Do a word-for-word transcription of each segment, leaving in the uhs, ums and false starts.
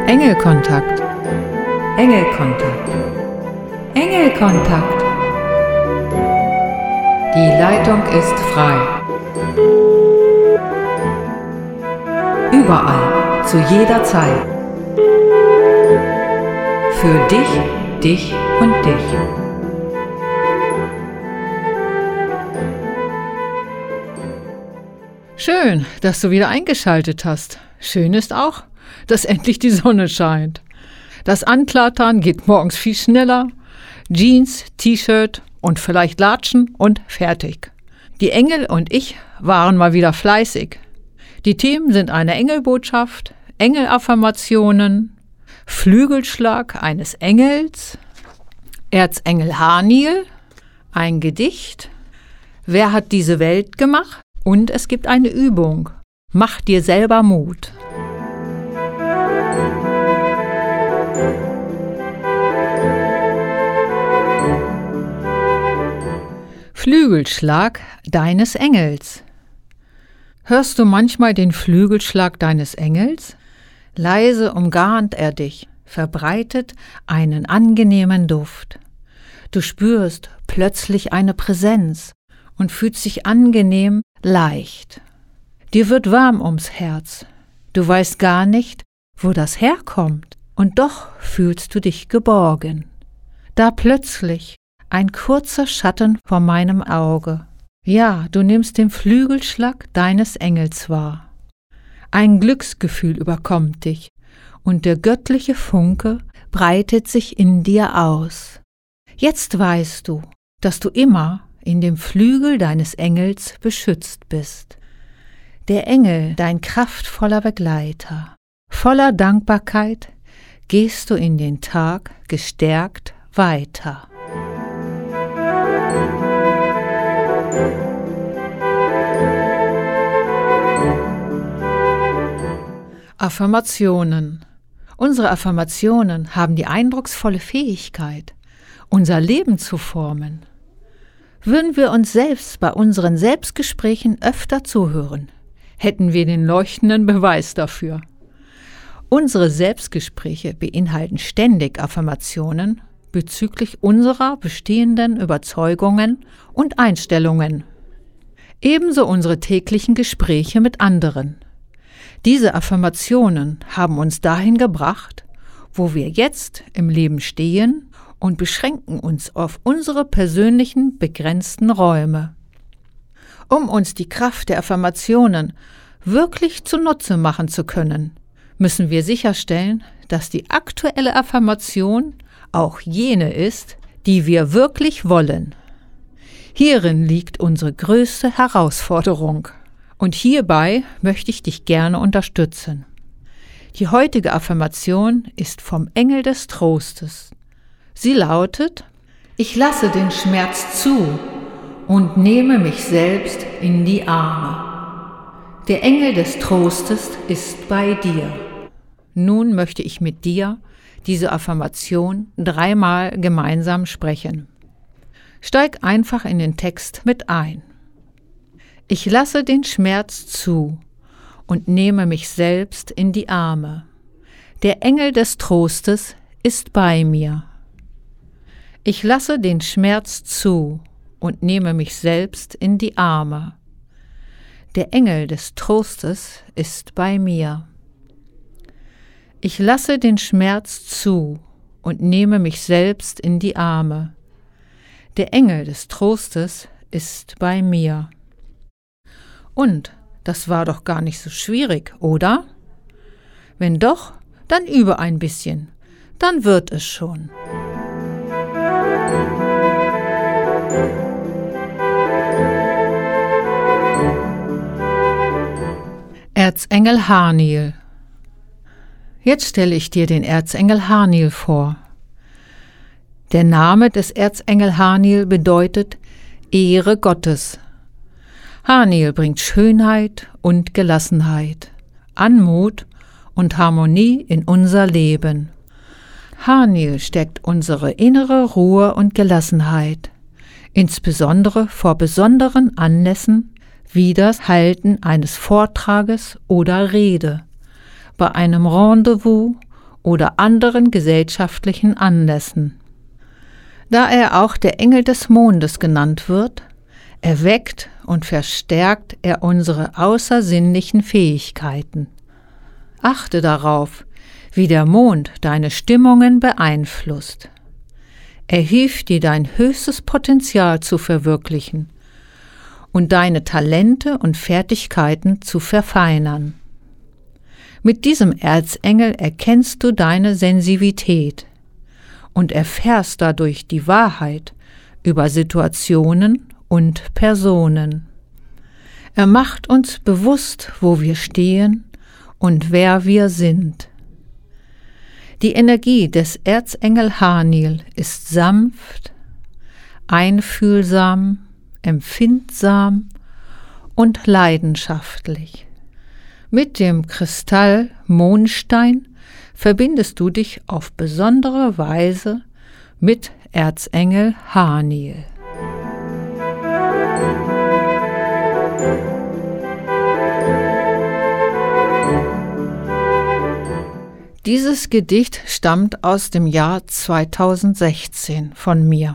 Engelkontakt. Engelkontakt. Engelkontakt. Die Leitung ist frei. Überall, zu jeder Zeit. Für dich, dich und dich. Schön, dass du wieder eingeschaltet hast. Schön ist auch, dass endlich die Sonne scheint. Das Anklatern geht morgens viel schneller. Jeans, T-Shirt und vielleicht Latschen und fertig. Die Engel und ich waren mal wieder fleißig. Die Themen sind eine Engelbotschaft, Engelaffirmationen, Flügelschlag eines Engels, Erzengel Haniel, ein Gedicht, wer hat diese Welt gemacht? Und es gibt eine Übung. Mach dir selber Mut. Flügelschlag deines Engels. Hörst du manchmal den Flügelschlag deines Engels? Leise umgarnt er dich, verbreitet einen angenehmen Duft. Du spürst plötzlich eine Präsenz und fühlst dich angenehm leicht. Dir wird warm ums Herz. Du weißt gar nicht, wo das herkommt, und doch fühlst du dich geborgen. Da plötzlich ein kurzer Schatten vor meinem Auge. Ja, du nimmst den Flügelschlag deines Engels wahr. Ein Glücksgefühl überkommt dich, und der göttliche Funke breitet sich in dir aus. Jetzt weißt du, dass du immer in dem Flügel deines Engels beschützt bist. Der Engel, dein kraftvoller Begleiter. Voller Dankbarkeit gehst du in den Tag gestärkt weiter. Affirmationen. Unsere Affirmationen haben die eindrucksvolle Fähigkeit, unser Leben zu formen. Würden wir uns selbst bei unseren Selbstgesprächen öfter zuhören, hätten wir den leuchtenden Beweis dafür. Unsere Selbstgespräche beinhalten ständig Affirmationen bezüglich unserer bestehenden Überzeugungen und Einstellungen. Ebenso unsere täglichen Gespräche mit anderen. Diese Affirmationen haben uns dahin gebracht, wo wir jetzt im Leben stehen, und beschränken uns auf unsere persönlichen begrenzten Räume. Um uns die Kraft der Affirmationen wirklich zunutze machen zu können, müssen wir sicherstellen, dass die aktuelle Affirmation auch jene ist, die wir wirklich wollen. Hierin liegt unsere größte Herausforderung, und hierbei möchte ich dich gerne unterstützen. Die heutige Affirmation ist vom Engel des Trostes. Sie lautet: Ich lasse den Schmerz zu und nehme mich selbst in die Arme. Der Engel des Trostes ist bei dir. Nun möchte ich mit dir diese Affirmation dreimal gemeinsam sprechen. Steig einfach in den Text mit ein. Ich lasse den Schmerz zu und nehme mich selbst in die Arme. Der Engel des Trostes ist bei mir. Ich lasse den Schmerz zu und nehme mich selbst in die Arme. Der Engel des Trostes ist bei mir. Ich lasse den Schmerz zu und nehme mich selbst in die Arme. Der Engel des Trostes ist bei mir. Und das war doch gar nicht so schwierig, oder? Wenn doch, dann übe ein bisschen, dann wird es schon. Erzengel Haniel. Jetzt stelle ich dir den Erzengel Haniel vor. Der Name des Erzengel Haniel bedeutet Ehre Gottes. Haniel bringt Schönheit und Gelassenheit, Anmut und Harmonie in unser Leben. Haniel stärkt unsere innere Ruhe und Gelassenheit, insbesondere vor besonderen Anlässen wie das Halten eines Vortrages oder Rede, bei einem Rendezvous oder anderen gesellschaftlichen Anlässen. Da er auch der Engel des Mondes genannt wird, erweckt und verstärkt er unsere außersinnlichen Fähigkeiten. Achte darauf, wie der Mond deine Stimmungen beeinflusst. Er hilft dir, dein höchstes Potenzial zu verwirklichen und deine Talente und Fertigkeiten zu verfeinern. Mit diesem Erzengel erkennst du deine Sensitivität und erfährst dadurch die Wahrheit über Situationen und Personen. Er macht uns bewusst, wo wir stehen und wer wir sind. Die Energie des Erzengel Haniel ist sanft, einfühlsam, empfindsam und leidenschaftlich. Mit dem Kristall Mondstein verbindest du dich auf besondere Weise mit Erzengel Haniel. Dieses Gedicht stammt aus dem Jahr zweitausendsechzehn von mir.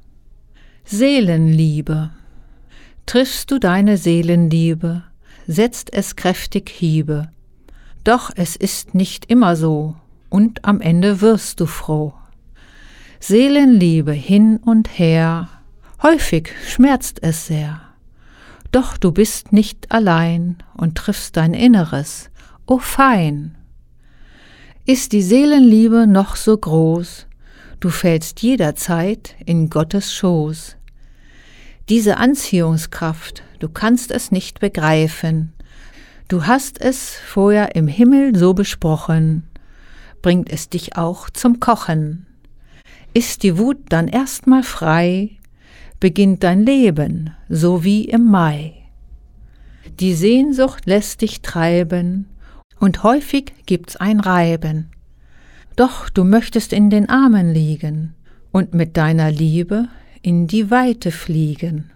Seelenliebe. Triffst du deine Seelenliebe, setzt es kräftig Hiebe. Doch es ist nicht immer so, und am Ende wirst du froh. Seelenliebe hin und her, häufig schmerzt es sehr. Doch du bist nicht allein und triffst dein Inneres, o fein. Ist die Seelenliebe noch so groß, du fällst jederzeit in Gottes Schoß. Diese Anziehungskraft, du kannst es nicht begreifen, du hast es vorher im Himmel so besprochen, bringt es dich auch zum Kochen. Ist die Wut dann erstmal frei, beginnt dein Leben, so wie im Mai. Die Sehnsucht lässt dich treiben, und häufig gibt's ein Reiben. Doch du möchtest in den Armen liegen und mit deiner Liebe in die Weite fliegen.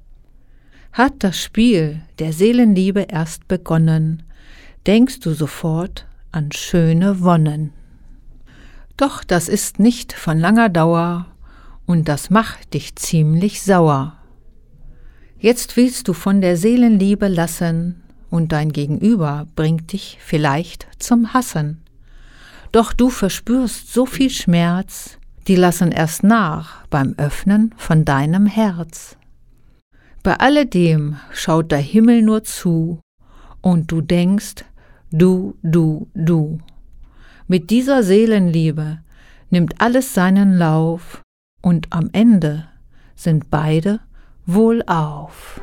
Hat das Spiel der Seelenliebe erst begonnen, denkst du sofort an schöne Wonnen. Doch das ist nicht von langer Dauer und das macht dich ziemlich sauer. Jetzt willst du von der Seelenliebe lassen und dein Gegenüber bringt dich vielleicht zum Hassen. Doch du verspürst so viel Schmerz, die lassen erst nach beim Öffnen von deinem Herz. Bei alledem schaut der Himmel nur zu und du denkst, du, du, du. Mit dieser Seelenliebe nimmt alles seinen Lauf und am Ende sind beide wohlauf.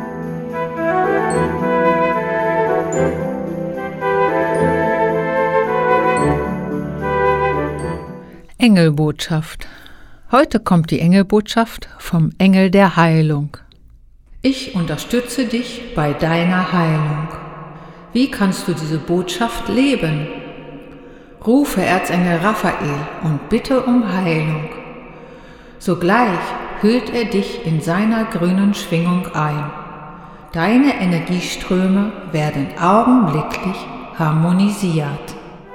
Engelbotschaft. Heute kommt die Engelbotschaft vom Engel der Heilung. Ich unterstütze dich bei deiner Heilung. Wie kannst du diese Botschaft leben? Rufe Erzengel Raphael und bitte um Heilung. Sogleich hüllt er dich in seiner grünen Schwingung ein. Deine Energieströme werden augenblicklich harmonisiert.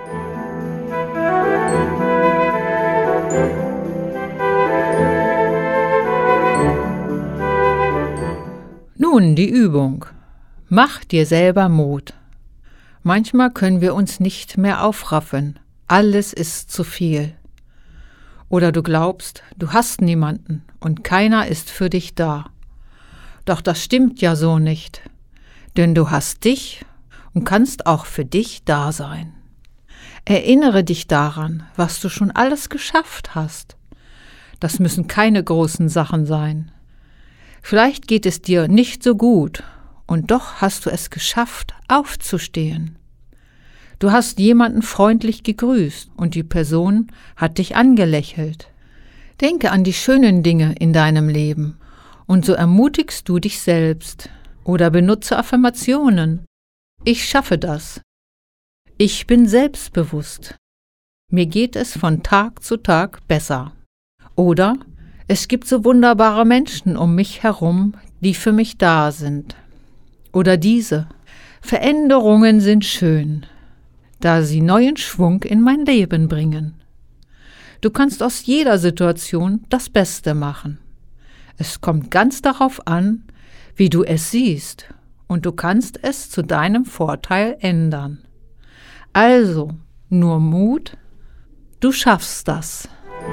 Nun die Übung. Mach dir selber Mut. Manchmal können wir uns nicht mehr aufraffen. Alles ist zu viel. Oder du glaubst, du hast niemanden und keiner ist für dich da. Doch das stimmt ja so nicht, denn du hast dich und kannst auch für dich da sein. Erinnere dich daran, was du schon alles geschafft hast. Das müssen keine großen Sachen sein. Vielleicht geht es dir nicht so gut und doch hast du es geschafft, aufzustehen. Du hast jemanden freundlich gegrüßt und die Person hat dich angelächelt. Denke an die schönen Dinge in deinem Leben und so ermutigst du dich selbst oder benutze Affirmationen. Ich schaffe das. Ich bin selbstbewusst. Mir geht es von Tag zu Tag besser. Oder es gibt so wunderbare Menschen um mich herum, die für mich da sind. Oder diese. Veränderungen sind schön. da sie neuen Schwung in mein Leben bringen. Du kannst aus jeder Situation das Beste machen. Es kommt ganz darauf an, wie du es siehst, und du kannst es zu deinem Vorteil ändern. Also, nur Mut, du schaffst das.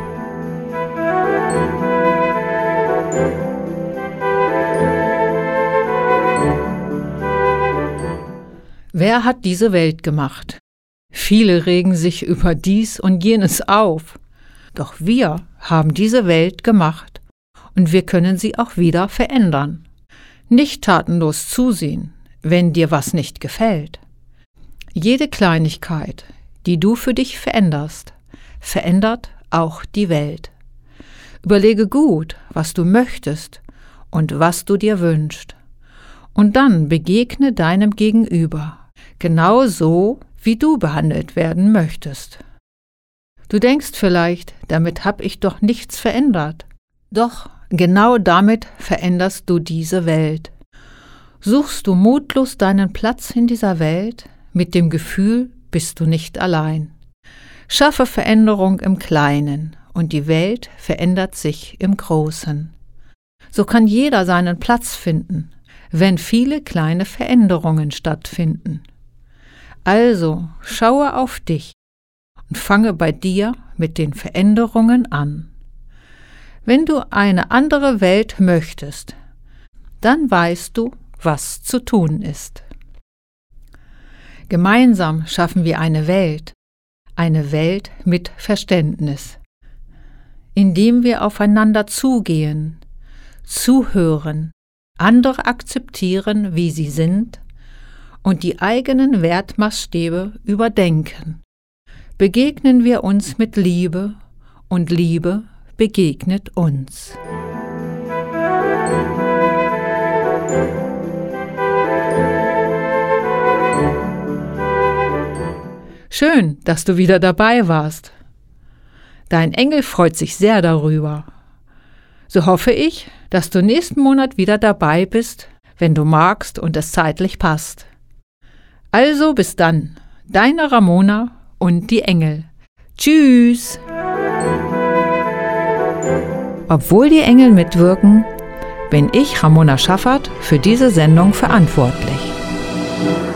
Wer hat diese Welt gemacht? Viele regen sich über dies und jenes auf. Doch wir haben diese Welt gemacht und wir können sie auch wieder verändern. Nicht tatenlos zusehen, wenn dir was nicht gefällt. Jede Kleinigkeit, die du für dich veränderst, verändert auch die Welt. Überlege gut, was du möchtest und was du dir wünschst. Und dann begegne deinem Gegenüber, genau so, wie du behandelt werden möchtest. Du denkst vielleicht, damit habe ich doch nichts verändert. Doch genau damit veränderst du diese Welt. Suchst du mutlos deinen Platz in dieser Welt, mit dem Gefühl, bist du nicht allein. Schaffe Veränderung im Kleinen und die Welt verändert sich im Großen. So kann jeder seinen Platz finden, wenn viele kleine Veränderungen stattfinden. Also schaue auf dich und fange bei dir mit den Veränderungen an. Wenn du eine andere Welt möchtest, dann weißt du, was zu tun ist. Gemeinsam schaffen wir eine Welt, eine Welt mit Verständnis, indem wir aufeinander zugehen, zuhören, andere akzeptieren, wie sie sind, und die eigenen Wertmaßstäbe überdenken. Begegnen wir uns mit Liebe und Liebe begegnet uns. Schön, dass du wieder dabei warst. Dein Engel freut sich sehr darüber. So hoffe ich, dass du nächsten Monat wieder dabei bist, wenn du magst und es zeitlich passt. Also bis dann, deine Ramona und die Engel. Tschüss! Obwohl die Engel mitwirken, bin ich, Ramona Schaffert, für diese Sendung verantwortlich.